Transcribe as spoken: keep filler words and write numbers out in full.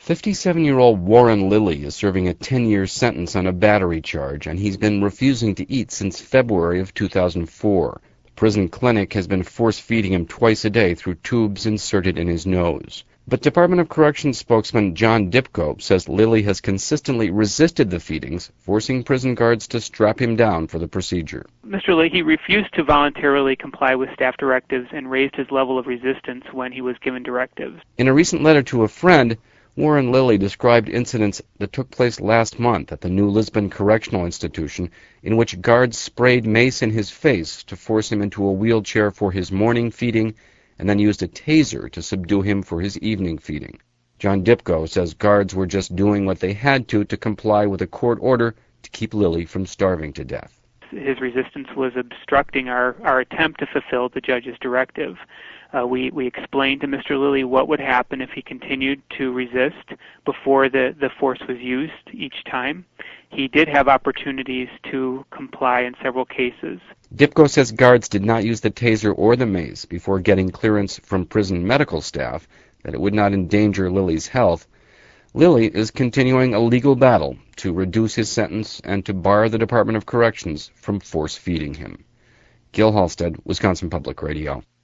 fifty-seven-year-old Warren Lilly is serving a ten-year sentence on a battery charge, and he's been refusing to eat since February of two thousand four. The prison clinic has been force-feeding him twice a day through tubes inserted in his nose. But Department of Corrections spokesman John Dipko says Lilly has consistently resisted the feedings, forcing prison guards to strap him down for the procedure. Mister Leahy refused to voluntarily comply with staff directives and raised his level of resistance when he was given directives. In a recent letter to a friend, Warren Lilly described incidents that took place last month at the New Lisbon Correctional Institution, in which guards sprayed mace in his face to force him into a wheelchair for his morning feeding, and then used a taser to subdue him for his evening feeding. John Dipko says guards were just doing what they had to to comply with a court order to keep Lilly from starving to death. His resistance was obstructing our, our attempt to fulfill the judge's directive. Uh, we, we explained to Mister Lilly what would happen if he continued to resist before the, the force was used each time. He did have opportunities to comply in several cases. Dipko says guards did not use the taser or the mace before getting clearance from prison medical staff that it would not endanger Lilly's health. Lilly is continuing a legal battle to reduce his sentence and to bar the Department of Corrections from force-feeding him. Gil Halstead, Wisconsin Public Radio.